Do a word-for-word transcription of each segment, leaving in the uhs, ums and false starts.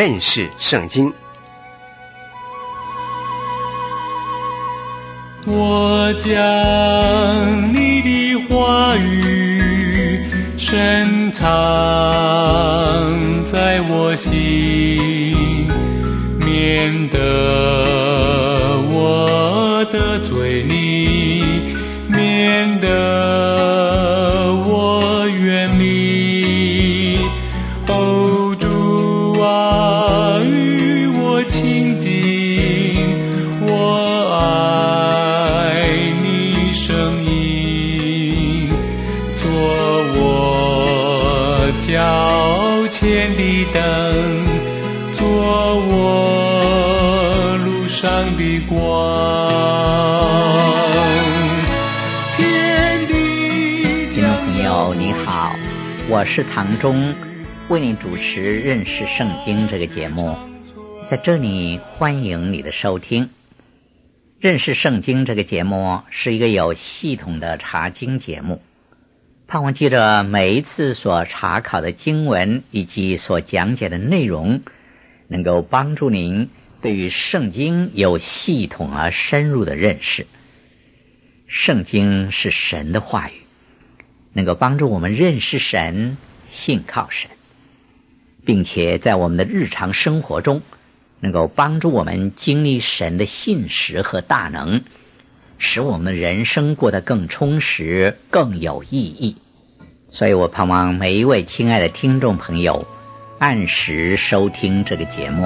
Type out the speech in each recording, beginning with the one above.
认识圣经。 我将你的话语深藏在我心，免得我得罪你，免得我远离。哦，主啊，与我亲近，我爱你声音，做我脚前的灯，做我路上的光。天地听众朋友你好，我是唐忠，为你主持认识圣经这个节目，在这里欢迎你的收听。认识圣经这个节目是一个有系统的查经节目，盼望记着每一次所查考的经文以及所讲解的内容，能够帮助您对于圣经有系统而深入的认识。圣经是神的话语，能够帮助我们认识神，信靠神，并且在我们的日常生活中能够帮助我们经历神的信实和大能，使我们的人生过得更充实，更有意义。所以我盼望每一位亲爱的听众朋友按时收听这个节目。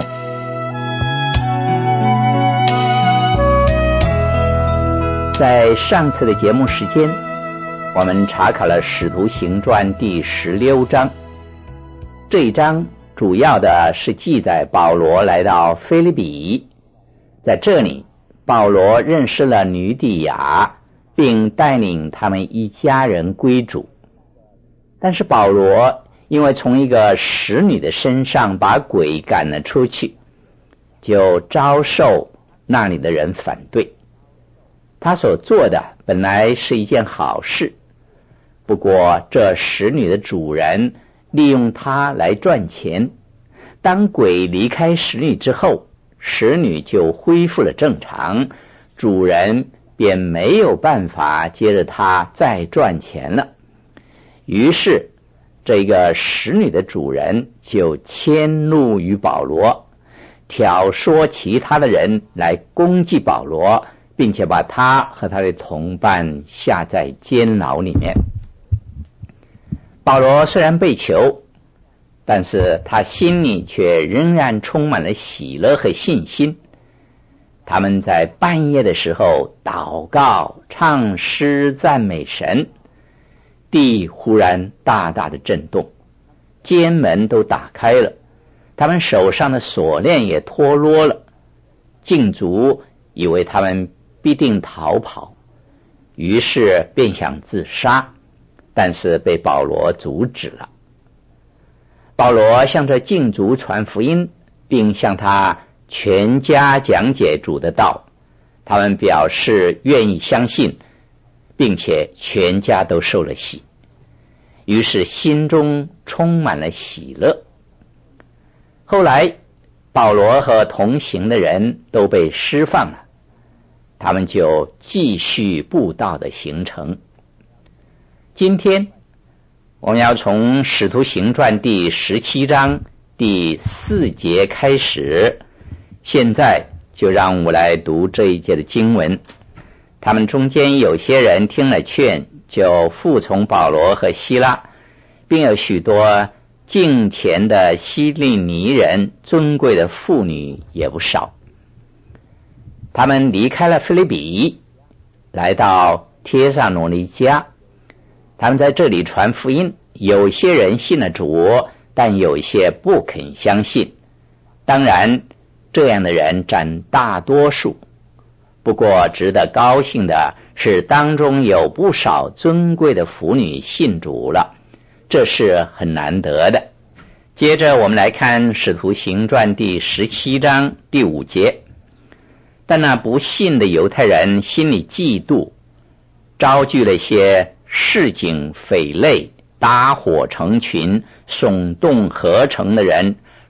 在上次的节目时间，我们查考了《使徒行传》第十六章。这一章主要的是记载保罗来到腓立比，在这里保罗认识了女底亚，并带领他们一家人归主。但是保罗因为从一个使女的身上把鬼赶了出去，就遭受那里的人反对。他所做的本来是一件好事，不过这使女的主人利用他来赚钱。当鬼离开使女之后，使女就恢复了正常，主人便没有办法接着他再赚钱了。于是这个使女的主人就迁怒于保罗，挑唆其他的人来攻击保罗，并且把他和他的同伴下在监牢里面。保罗虽然被囚，但是他心里却仍然充满了喜乐和信心。他们在半夜的时候祷告、唱诗、赞美神，地忽然大大的震动，监门都打开了，他们手上的锁链也脱落了。禁卒以为他们必定逃跑，于是便想自杀，但是被保罗阻止了。保罗向这禁卒传福音，并向他全家讲解主的道，他们表示愿意相信，并且全家都受了洗，于是心中充满了喜乐。后来保罗和同行的人都被释放了，他们就继续布道的行程。今天我们要从使徒行传第十七章第四节开始，现在就让我来读这一节的经文。他们中间有些人听了劝，就服从保罗和希拉，并有许多敬虔的希利尼人，尊贵的妇女也不少。他们离开了腓立比，来到帖撒罗尼迦，他们在这里传福音，有些人信了主，但有些不肯相信。当然这样的人占大多数，不过值得高兴的是当中有不少尊贵的妇女信主了，这是很难得的。接着我们来看使徒行传第十七章第五节。但那不信的犹太人心里嫉妒，招聚了些市井匪类，打火成群，耸动合成的人，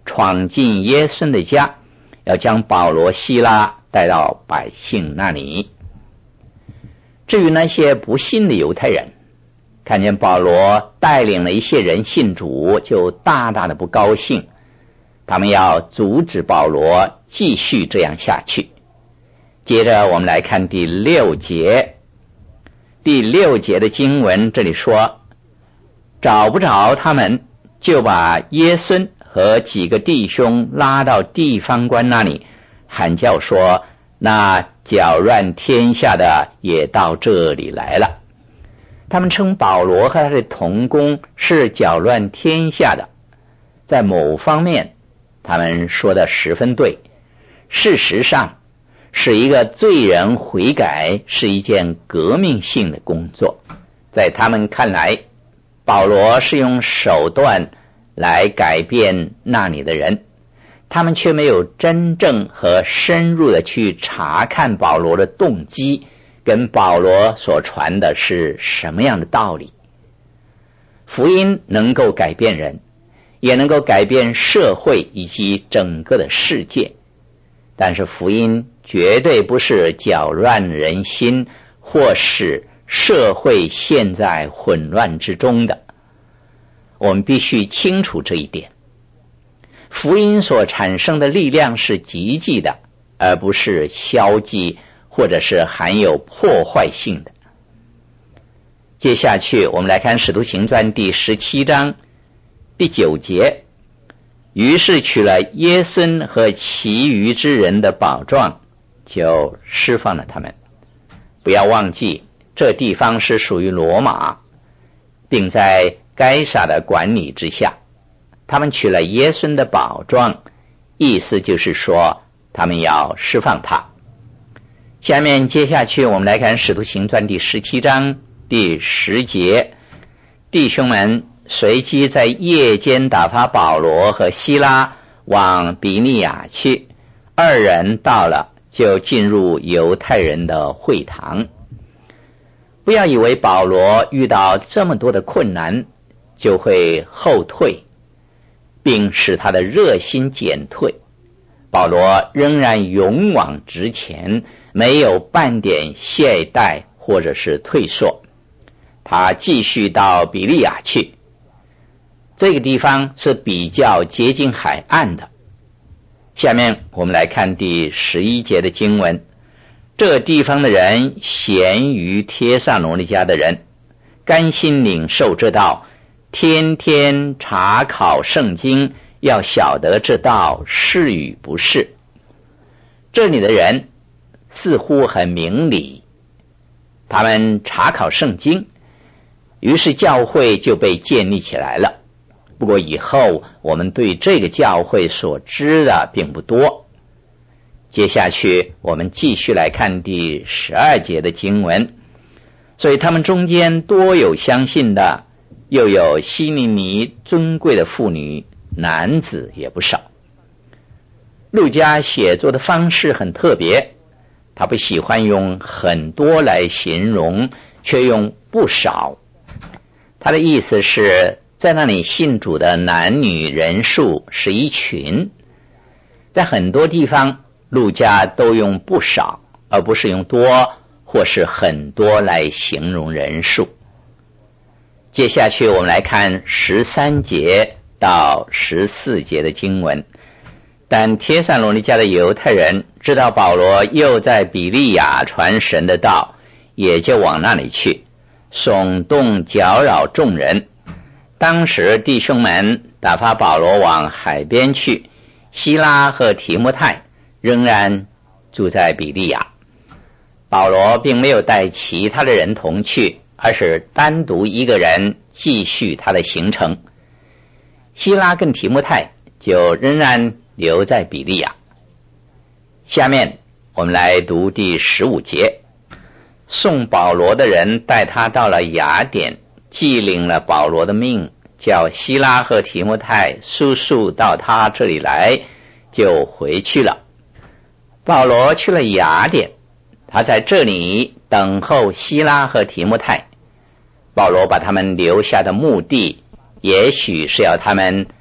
闯进耶孙的家，要将保罗、西拉带到百姓那里。至于那些不信的犹太人，看见保罗带领了一些人信主，就大大的不高兴，他们要阻止保罗继续这样下去。接着我们来看第六节，第六节的经文这里说，找不着他们，就把耶孙和几个弟兄拉到地方官那里，喊叫说，那搅乱天下的也到这里来了。他们称保罗和他的同工是搅乱天下的，在某方面他们说的十分对，事实上使一个罪人悔改是一件革命性的工作。在他们看来，保罗是用手段来改变那里的人，他们却没有真正和深入的去查看保罗的动机，跟保罗所传的是什么样的道理。福音能够改变人，也能够改变社会以及整个的世界，但是福音绝对不是搅乱人心，或使社会陷在混乱之中的。我们必须清楚这一点。福音所产生的力量是积极的，而不是消极或者是含有破坏性的。接下去我们来看使徒行传第十七章第九节，于是取了耶孙和其余之人的宝状，就释放了他们。不要忘记，这地方是属于罗马，并在该撒的管理之下。他们取了耶孙的宝状，意思就是说他们要释放他。下面接下去我们来看使徒行传第十七章第十节，弟兄们随即在夜间打发保罗和西拉往比利亚去，二人到了，就进入犹太人的会堂。不要以为保罗遇到这么多的困难就会后退，并使他的热心减退。保罗仍然勇往直前，没有半点懈怠或者是退缩。他继续到比利亚去，这个地方是比较接近海岸的。下面我们来看第十一节的经文，这地方的人咸于帖撒罗尼迦的人，甘心领受这道，天天查考圣经，要晓得这道是与不是。这里的人似乎很明理，他们查考圣经，于是教会就被建立起来了。不过以后我们对这个教会所知的并不多。接下去我们继续来看第十二节的经文，所以他们中间多有相信的，又有希利尼尊贵的妇女，男子也不少。路加写作的方式很特别，他不喜欢用很多来形容，却用不少。他的意思是在那里信主的男女人数是一群。在很多地方路加都用不少，而不是用多或是很多来形容人数。接下去我们来看十三节到十四节的经文。但帖撒罗尼迦的犹太人知道保罗又在比利亚传神的道，也就往那里去，耸动搅扰众人。当时弟兄们打发保罗往海边去，希拉和提摩太仍然住在比利亚。保罗并没有带其他的人同去，而是单独一个人继续他的行程。希拉跟提摩太就仍然留在比利亚。下面我们来读第十五节。送保罗的人带他到了雅典，既领了保罗的命，叫希拉和提摩太速速到他这里来，就回去了。保罗去了雅典，他在这里等候希拉和提摩太。保罗把他们留下的目的，也许是要他们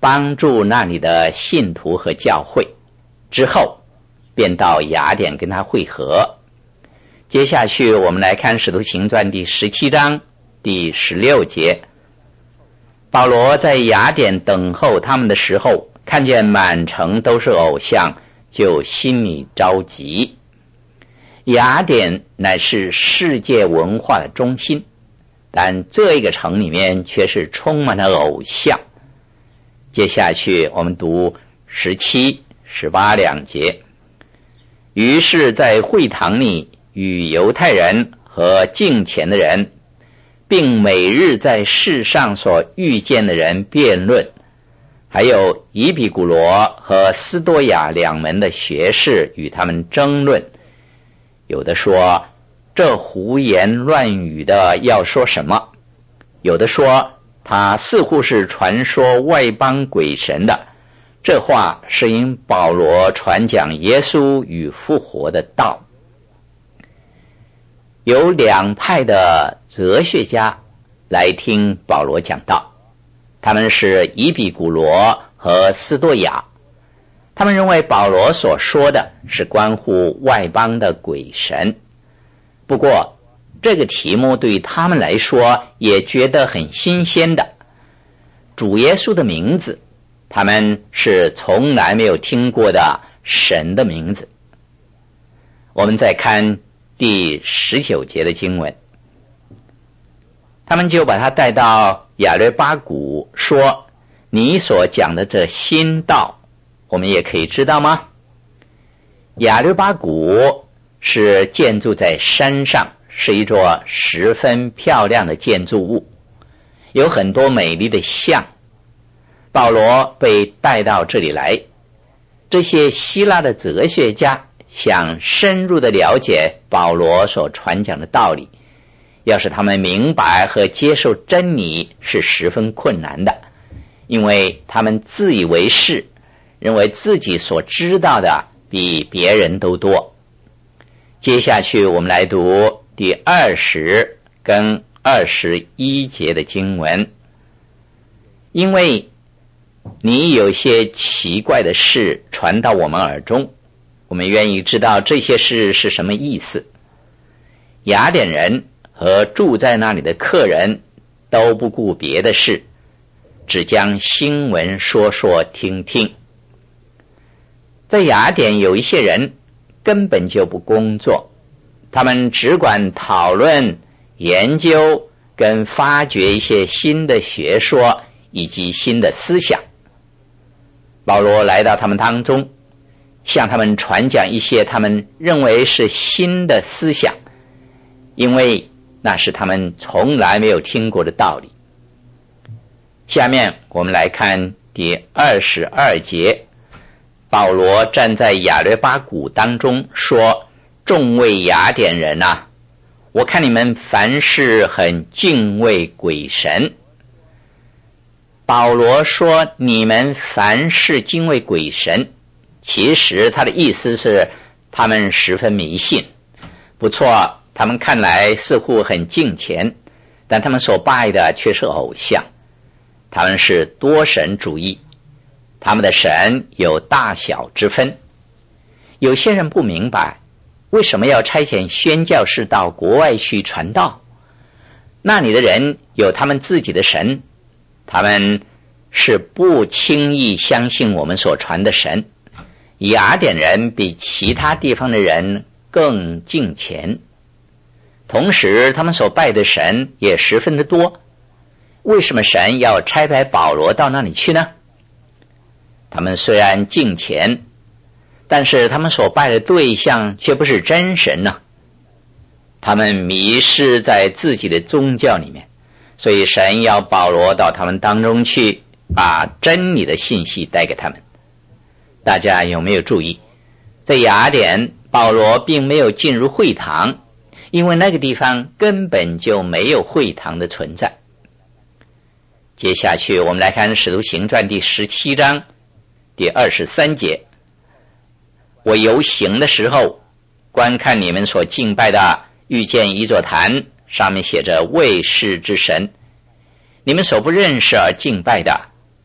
帮助那里的信徒和教会，之后便到雅典跟他会合。接下去我们来看使徒行传第十七章第十六节，保罗在雅典等候他们的时候，看见满城都是偶像，就心里着急。雅典乃是世界文化的中心，但这一个城里面却是充满了偶像。接下去我们读十七、十八两节。于是在会堂里与犹太人和敬虔的人，并每日在世上所遇见的人辩论，还有以比古罗和斯多亚两门的学士与他们争论。有的说，这胡言乱语的要说什么？有的说，他似乎是传说外邦鬼神的，这话是因保罗传讲耶稣与复活的道。有两派的哲学家来听保罗讲道，他们是以比古罗和斯多亚。他们认为保罗所说的是关乎外邦的鬼神，不过这个题目对他们来说也觉得很新鲜的。主耶稣的名字，他们是从来没有听过的神的名字。我们再看第十九节的经文，他们就把他带到亚略巴谷，说，你所讲的这新道我们也可以知道吗？亚略巴谷是建筑在山上，是一座十分漂亮的建筑物，有很多美丽的像。保罗被带到这里来，这些希腊的哲学家想深入的了解保罗所传讲的道理，要使他们明白和接受真理是十分困难的，因为他们自以为是，认为自己所知道的比别人都多。接下去我们来读第二十跟二十一节的经文。因为你有些奇怪的事传到我们耳中，我们愿意知道这些事是什么意思。雅典人和住在那里的客人都不顾别的事，只将新闻说说听听。在雅典有一些人根本就不工作，他们只管讨论、研究跟发掘一些新的学说以及新的思想。保罗来到他们当中，向他们传讲一些他们认为是新的思想，因为那是他们从来没有听过的道理。下面我们来看第二十二节，保罗站在亚略巴谷当中说，众位雅典人啊，我看你们凡事很敬畏鬼神。保罗说你们凡事敬畏鬼神，其实他的意思是他们十分迷信。不错，他们看来似乎很敬虔，但他们所拜的却是偶像。他们是多神主义，他们的神有大小之分。有些人不明白为什么要差遣宣教士到国外去传道，那里的人有他们自己的神，他们是不轻易相信我们所传的神。雅典人比其他地方的人更敬虔，同时他们所拜的神也十分的多。为什么神要差派保罗到那里去呢？他们虽然敬虔，但是他们所拜的对象却不是真神呢、啊。他们迷失在自己的宗教里面，所以神要保罗到他们当中去，把真理的信息带给他们。大家有没有注意，在雅典保罗并没有进入会堂，因为那个地方根本就没有会堂的存在。接下去我们来看使徒行传第十七章第二十三节，我游行的时候，观看你们所敬拜的，遇见一座坛，上面写着卫士之神，你们所不认识而敬拜的，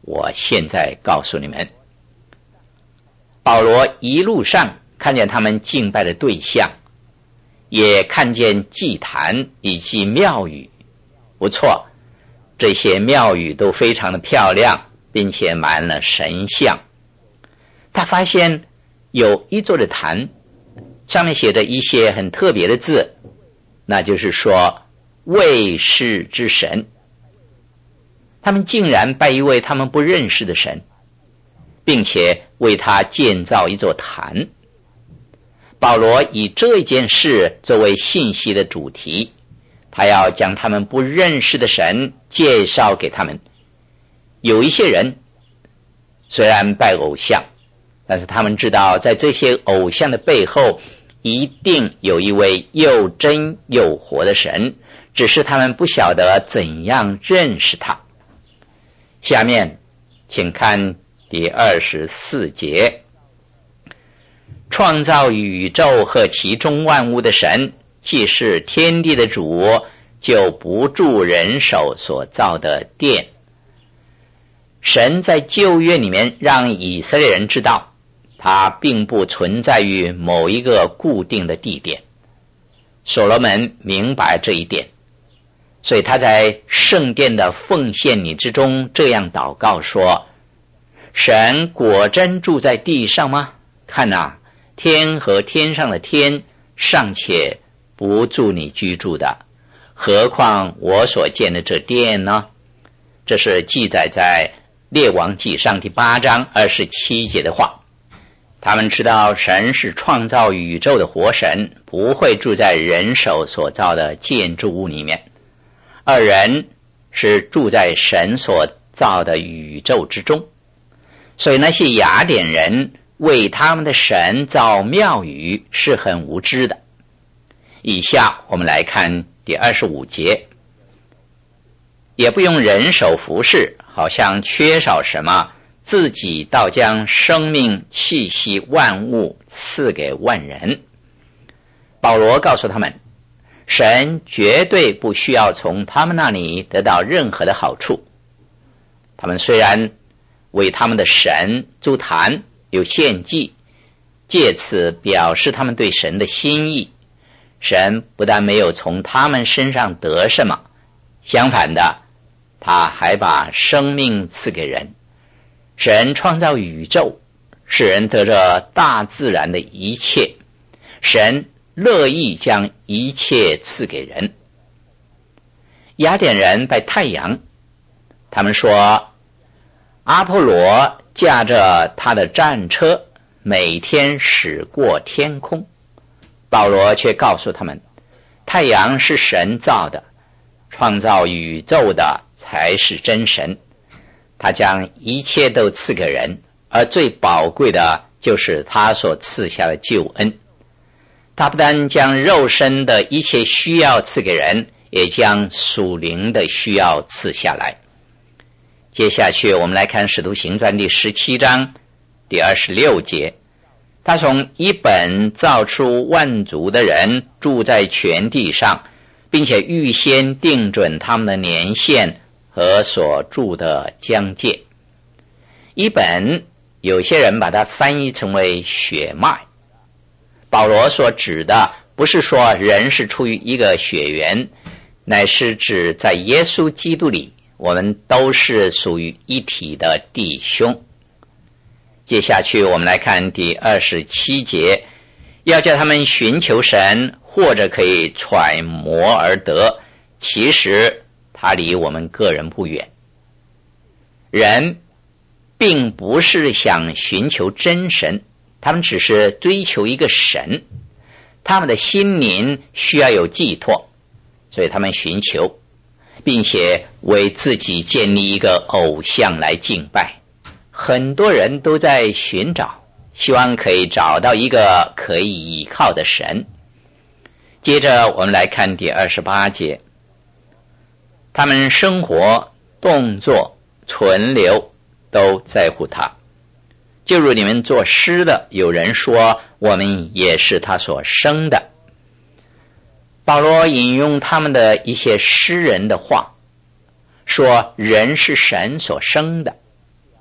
我现在告诉你们。保罗一路上看见他们敬拜的对象，也看见祭坛以及庙宇。不错，这些庙宇都非常的漂亮，并且满了神像。他发现有一座的坛，上面写着一些很特别的字，那就是说未识之神。他们竟然拜一位他们不认识的神，并且为他建造一座坛。保罗以这件事作为信息的主题，他要将他们不认识的神介绍给他们。有一些人虽然拜偶像，但是他们知道在这些偶像的背后一定有一位又真又活的神，只是他们不晓得怎样认识他。下面请看第二十四节。创造宇宙和其中万物的神，既是天地的主，就不住人手所造的殿。神在旧约里面让以色列人知道，他并不存在于某一个固定的地点。所罗门明白这一点，所以他在圣殿的奉献礼之中这样祷告说：神果真住在地上吗？看哪，天和天上的天尚且不住你居住的，何况我所建的这殿呢？这是记载在列王纪上第八章二十七节的话。他们知道神是创造宇宙的活神，不会住在人手所造的建筑物里面，而人是住在神所造的宇宙之中。所以那些雅典人为他们的神造庙宇是很无知的。以下我们来看第二十五节。也不用人手服侍，好像缺少什么，自己倒将生命气息万物赐给万人。保罗告诉他们，神绝对不需要从他们那里得到任何的好处。他们虽然为他们的神筑坛有献祭，借此表示他们对神的心意，神不但没有从他们身上得什么，相反的，他还把生命赐给人。神创造宇宙，使人得着大自然的一切，神乐意将一切赐给人。雅典人拜太阳，他们说阿波罗驾着他的战车每天驶过天空。保罗却告诉他们，太阳是神造的，创造宇宙的才是真神。他将一切都赐给人，而最宝贵的就是他所赐下的救恩。他不但将肉身的一切需要赐给人，也将属灵的需要赐下来。接下去我们来看使徒行传第十七章第二十六节。他从一本造出万族的人，住在全地上，并且预先定准他们的年限和所住的疆界。一本有些人把它翻译成为血脉。保罗所指的不是说人是出于一个血缘，乃是指在耶稣基督里，我们都是属于一体的弟兄。接下去我们来看第二十七节，要叫他们寻求神，或者可以揣摩而得，其实他离我们个人不远。人并不是想寻求真神，他们只是追求一个神，他们的心灵需要有寄托，所以他们寻求，并且为自己建立一个偶像来敬拜。很多人都在寻找，希望可以找到一个可以依靠的神。接着我们来看第二十八节，他们生活、动作、存留都在乎他。就如你们作诗的，有人说我们也是他所生的。保罗引用他们的一些诗人的话，说人是神所生的，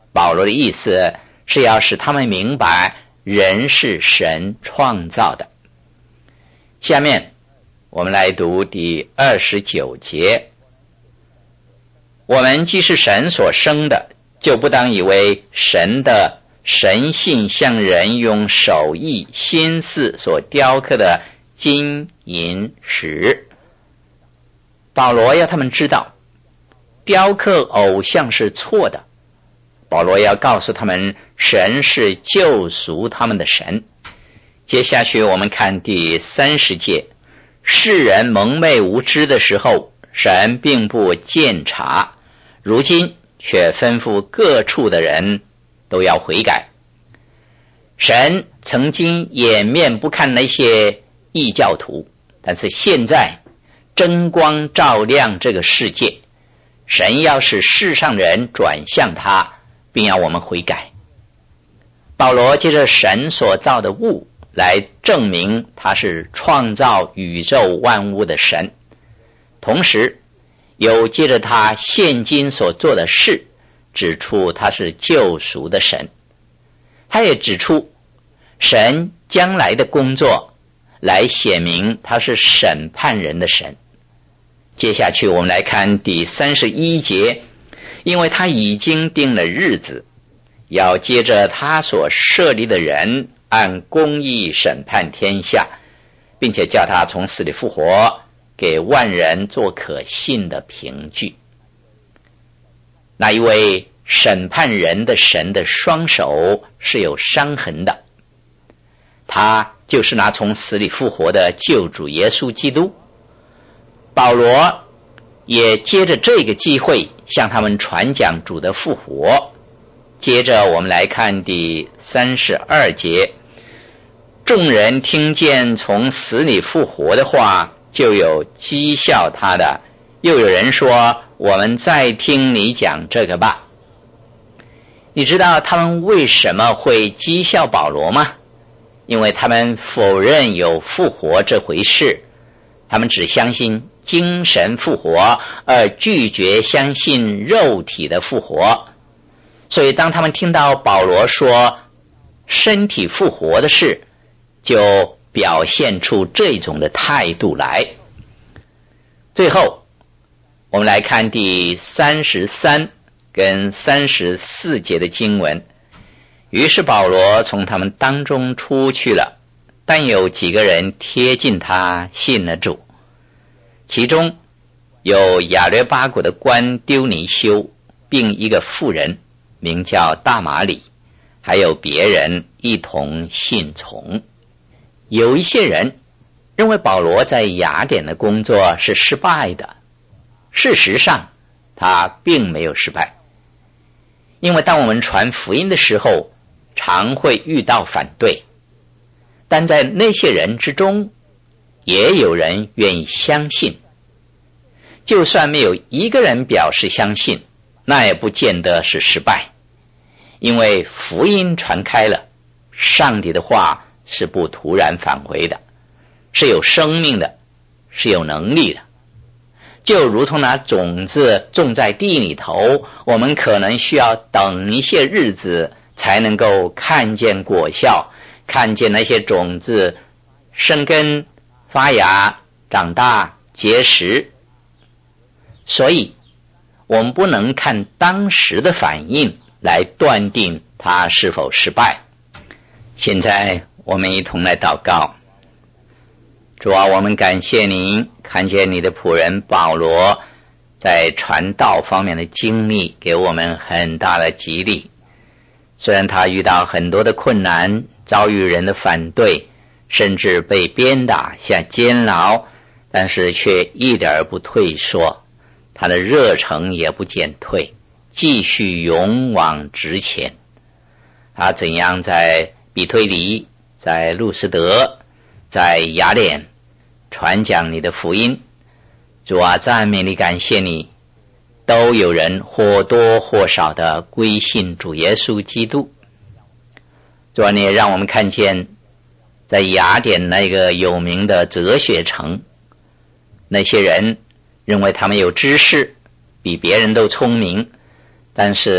保罗的意思是要使他们明白人是神创造的。下面我们来读第二十九节。我们既是神所生的，就不当以为神的神性像人用手艺心思所雕刻的金银石。保罗要他们知道，雕刻偶像是错的。保罗要告诉他们，神是救赎他们的神。接下去我们看第三十节，世人蒙昧无知的时候，神并不鉴察，如今却吩咐各处的人都要悔改。神曾经掩面不看那些异教徒，但是现在真光照亮这个世界，神要使世上人转向他，并要我们悔改。保罗借着神所造的物来证明他是创造宇宙万物的神，同时又借着他现今所做的事指出他是救赎的神。他也指出神将来的工作来显明他是审判人的神。接下去我们来看第三十一节，因为他已经定了日子，要接着他所设立的人按公义审判天下，并且叫他从死里复活，给万人做可信的凭据。那一位审判人的神的双手是有伤痕的，他就是那从死里复活的救主耶稣基督。保罗也接着这个机会向他们传讲主的复活。接着我们来看第三十二节，众人听见从死里复活的话，就有讥笑他的，又有人说，我们再听你讲这个吧。你知道他们为什么会讥笑保罗吗？因为他们否认有复活这回事，他们只相信精神复活，而拒绝相信肉体的复活。所以当他们听到保罗说身体复活的事，就表现出这种的态度来。最后我们来看第三十三跟三十四节的经文。于是保罗从他们当中出去了，但有几个人贴近他，信了主。其中有亚略巴谷的官丢尼修，并一个妇人名叫大马里，还有别人一同信从。有一些人认为保罗在雅典的工作是失败的，事实上他并没有失败。因为当我们传福音的时候，常会遇到反对，但在那些人之中也有人愿意相信。就算没有一个人表示相信，那也不见得是失败，因为福音传开了，上帝的话是不突然返回的，是有生命的，是有能力的。就如同那种子种在地里头，我们可能需要等一些日子才能够看见果效，看见那些种子生根发芽长大结实。所以我们不能看当时的反应来断定它是否失败。现在我们一同来祷告。主啊，我们感谢您看见你的仆人保罗在传道方面的经历，给我们很大的激励。虽然他遇到很多的困难，遭遇人的反对，甚至被鞭打下监牢，但是却一点不退缩，他的热诚也不减退，继续勇往直前。他怎样在比推尼，在路斯德，在雅典传讲你的福音。主啊，赞美你，感谢你，都有人或多或少的归信主耶稣基督。主啊，你也让我们看见在雅典那个有名的哲学城，那些人认为他们有知识，比别人都聪明，但是他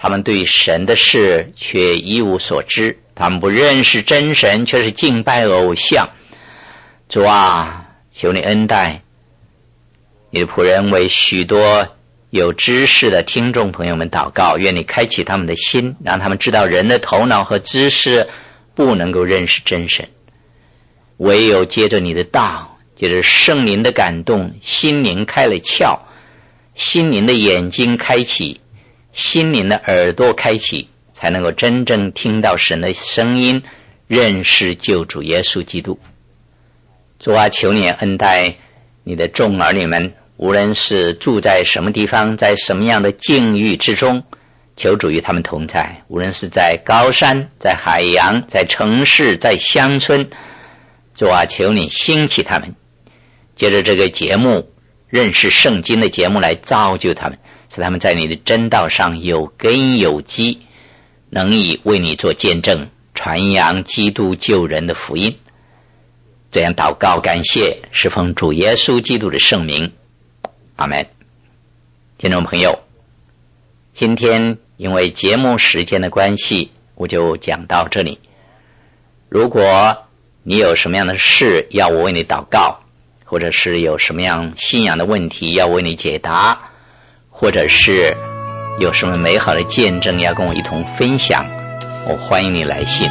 他们对神的事却一无所知，他们不认识真神，却是敬拜偶像。主啊，求你恩待你的仆人，为许多有知识的听众朋友们祷告，愿你开启他们的心，让他们知道人的头脑和知识不能够认识真神，唯有借着你的道，借着圣灵的感动，心灵开了窍，心灵的眼睛开启，心灵的耳朵开启，才能够真正听到神的声音，认识救主耶稣基督。主啊，求你恩待你的众儿女们，无论是住在什么地方，在什么样的境遇之中，求主与他们同在，无论是在高山，在海洋，在城市，在乡村，主啊，求你兴起他们，借着这个节目，认识圣经的节目来造就他们，使他们在你的真道上有根有基，能以为你做见证，传扬基督救人的福音。这样祷告感谢，是奉主耶稣基督的圣名，阿们。听众朋友，今天因为节目时间的关系，我就讲到这里。如果你有什么样的事要我为你祷告，或者是有什么样信仰的问题要为你解答，或者是有什么美好的见证要跟我一同分享，我欢迎你来信。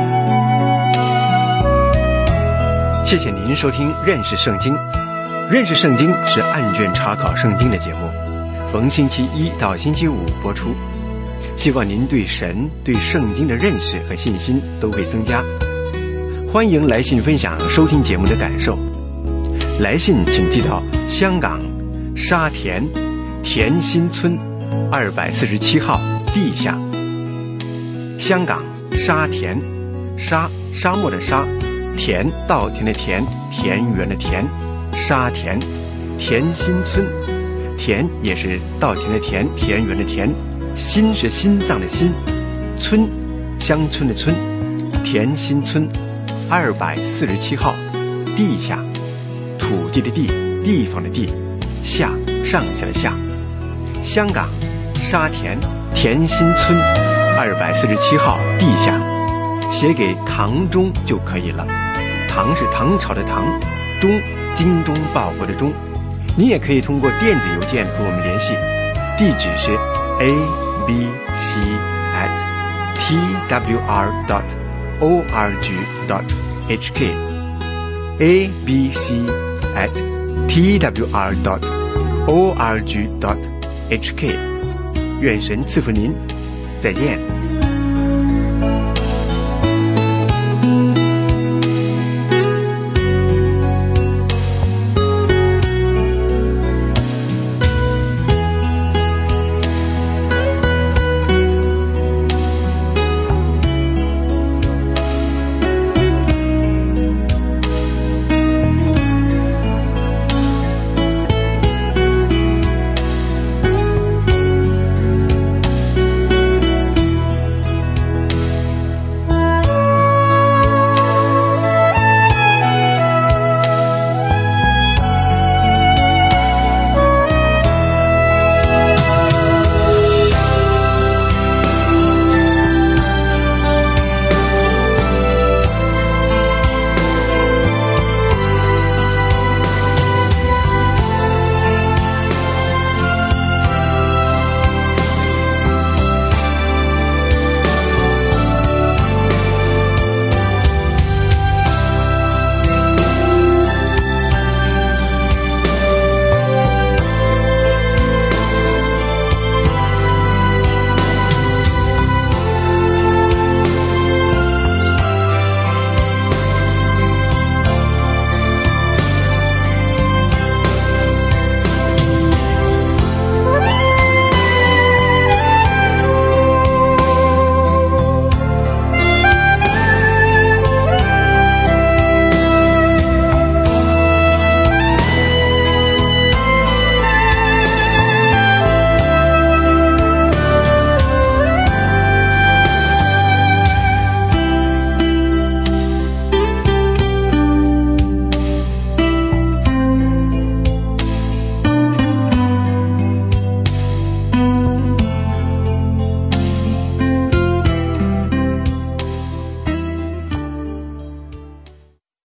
谢谢您收听认识圣经。认识圣经是案卷查考圣经的节目，逢星期一到星期五播出。希望您对神对圣经的认识和信心都会增加。欢迎来信分享收听节目的感受。来信请寄到香港沙田田心村二百四十七号地下。香港沙田，沙沙漠的沙，田稻田的田，田园的田，沙田田心村，田也是稻田的田，田园的田，心是心脏的心，村乡村的村，田心村二百四十七号地下，土地的地，地方的地，下上下的下。香港沙田田心村二百四十七号地下，写给唐中就可以了。唐是唐朝的唐，中精忠报国的忠。你也可以通过电子邮件和我们联系，地址是 a b c at t w r dot org dot h k a b c at t w r dot org dot h k。 愿神赐福您，再见。